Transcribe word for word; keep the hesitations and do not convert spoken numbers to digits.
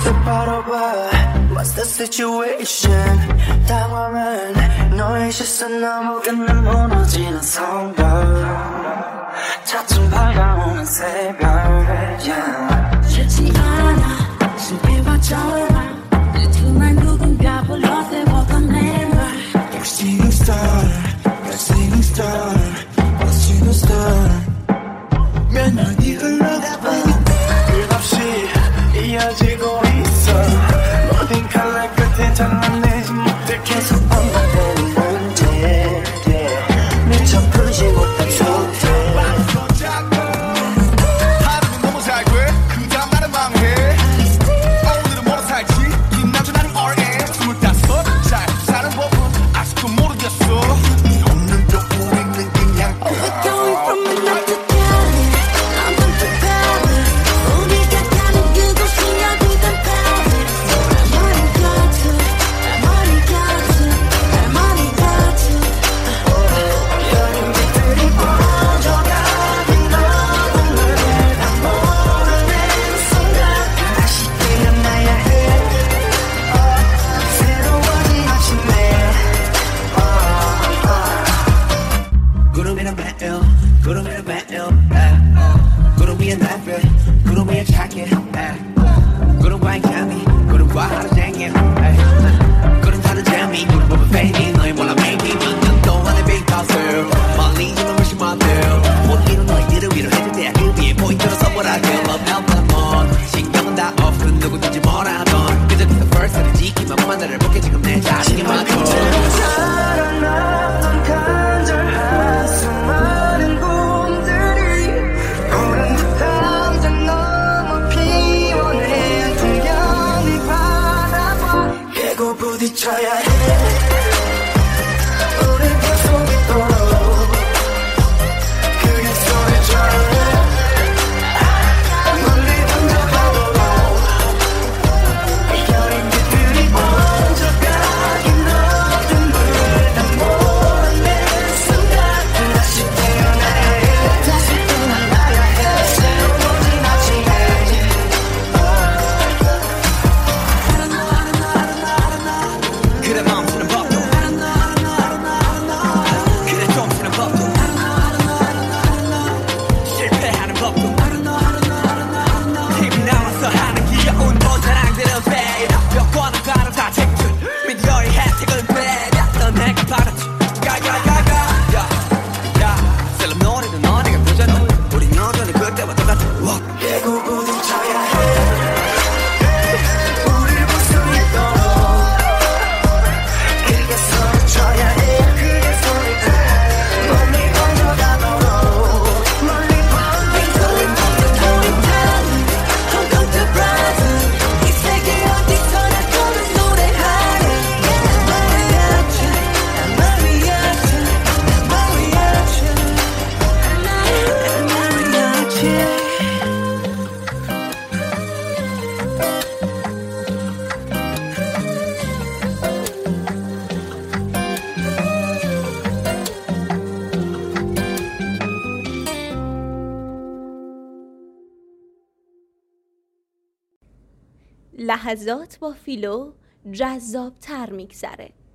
What's the situation? 당황한 너의 시선 넘어가는 무너지는 성벽 차츰 밝아오는 새벽 yeah. 싫지 않아 신비화처럼 내 두 말 누군가 불러 세웠던 내말 You're seeing star You're seeing star You're seeing star 몇 년이 흘러가봐 끝없이 이어지고 있어 모든 칼날 끝에 장난내지 못해 계속 반복되는 문제 미처 풀지 못한 소태 하루는 너무 잘 돼 그 다음 날은 망해 오늘은 뭐로 살지 김남준 아닌 알엠 스물다섯 잘 사는 법은 아직도 모르겠어 없는 또 우리는 그냥 Oh, we're going from midnight to Cali London to Paris 우리가 가는 그곳이야 비단 Paris 할 말이 같아 할 말이 같아 할 말이 같아 연인들이 번져가는 너를 다 모르는 순간 다시 깨어나야 해 새로워진 아침에 구름이란 매일 구름이란 매일 구름 위에 날별 구름 위에 자기 구름과의 향이 구름과 하루 종일 구름 타는 재미 구름 보면 fading 너의 몰라 maybe 몇 년 동안의 big hustle 멀리 있는 훨씬 많들 못 이룬 너희들을 위로해줄 때야 그 위에 포인트로 서보라 그 love help on 신경은 다 off 그 누구든지 뭐라던 그저 그 first를 지키면 뭐만 나를 볼게 지금 내 자신이 많고 살아났던 간절한 수많은 꿈들이 오랜 당장 너무 피워낸 풍경이 바라봐 깨고 부딪혀야 해 우리 계속이도록 그게 소리쳐야 해 멀리 던져가도록 여인들이 번져가긴 너든 물다 모르는 순간 다시 태어나야 해 다시 태어나야 해 새로워진 아침에 그래 멈추는 법도 그래 멈추는 법도 실패하는 법도 힘이 남아서 하는 귀여운 모자랑들은 배려 여권은 가는 다 책들 미디어의 혜택을 빼앗던 내가 받았지 야야야야 야야 셀럽 노래도 너네가 부자너 우린 여전히 그때와 똑같아 깨고 부딪혀야 해 우릴 볼 수 있도록 그게 소리쳐야 해 그게 소리돼 멀리 번져가도록 멀리 번져가도록 Welcome to Brazil 이 세계 어디서나 거는 노래하네 Mariachi Mariachi Mariachi Mariachi لحظات با فیلو جذاب تر میگذره.